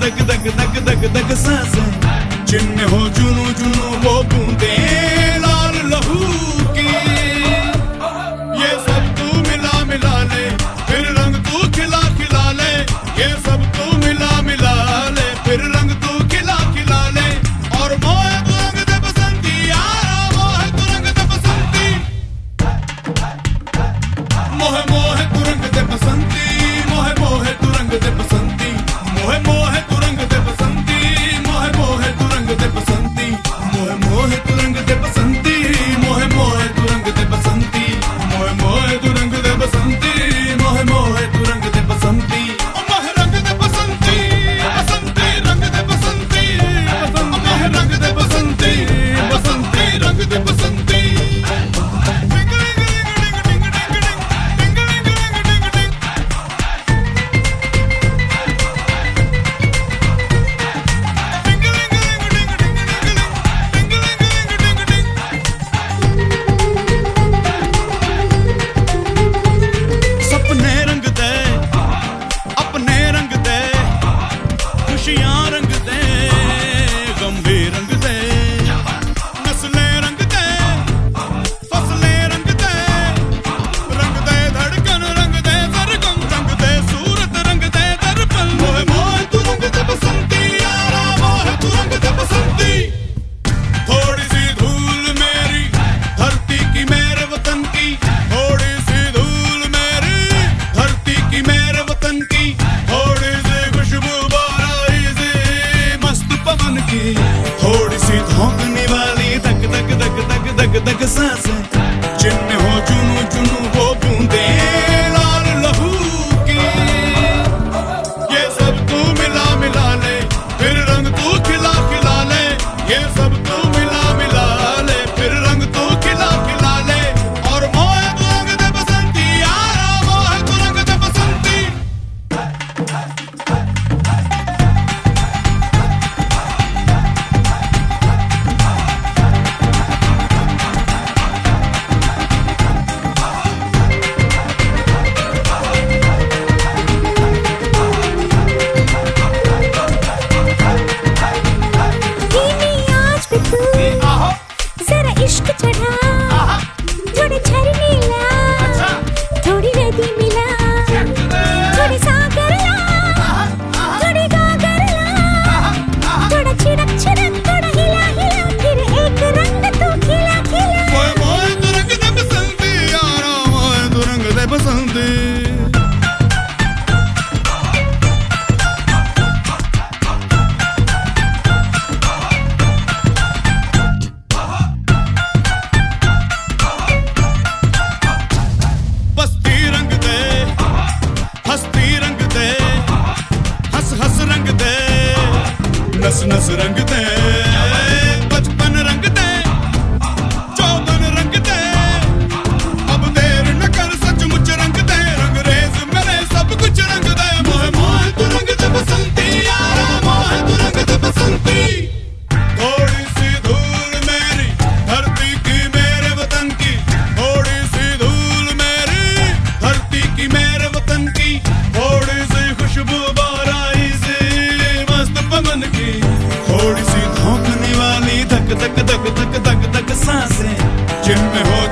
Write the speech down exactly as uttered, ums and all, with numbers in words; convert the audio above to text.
धक धक धक धक धक सांसें, जिनमें हो जुनू जुनू वो बूंदे लाल लहू की। ये सब तू मिला मिला ले, फिर रंग तू खिला खिला ले। ये सब तू मिला मिला ले, फिर रंग तू खिला खिला ले। और मोहे तू रंग दे बसंती यारा, मोहे तू रंग दे बसंती। मोहे मोहे तू रंग दे बसंती, मोहे मोहे तू रंग दे बसंती। मोहे मोहे तू रंग दे बसंती, मोहे मोहे तू रंग दे बसंती। मोहे मोहे तू रंग दे बसंती, मोहे मोहे तू रंग दे बसंती। मोहे मोहे तू रंग दे बसंती, मोहे मोहे तू रंग दे बसंती। मोहे रंग दे बसंती, बसंती रंग दे बसंती। मोहे रंग दे बसंती, बसंती रंग दे बसंती। थोड़ी सी धोखने वाली धक धक धक धक धक धक सांसें, जिनमें हो जुनू जुनू वो बूंदे लाल लहू की। ये सब तू मिला मिला ले, फिर रंग तू खिला खिला ले। ये सब तू मिला मिला ले, फिर रंग तू खिला खिला ले। और मोहे तू रंग दे बसंती यारा, मोहे तू रंग दे बसंती। इश्क चढ़ा थोड़े झरने ला, थोड़ी नदी मिला, थोड़ी सागर ला, थोड़ी गागर ला। थोड़ा छिड़क छिड़क, थोड़ा हिला हिला, फिर एक रंग तू खिला खिला। मोहे मोहे तू रंग दे बसंती यारा, मोहे तू रंग दे बसंती। नस नस रंग दे, बचपन रंग दे, चौबन रंग दे। अब देर न कर, सचमुच रंग दे। रंग रेज मेरे सब कुछ रंग दे। मोहे मोहे तू रंग दे बसंती यारा, मोहे तू रंग दे बसंती। थोड़ी सी धूल मेरी धरती की, मेरे वतन की। थोड़ी सी धूल मेरी धरती की, मेरे वतन की। थोड़ी सी खुशबू बाराई से मस्त पवन की। थोड़ी सी धोखने वाली धक धक धक धक धक धक सांसें, जिनमें हो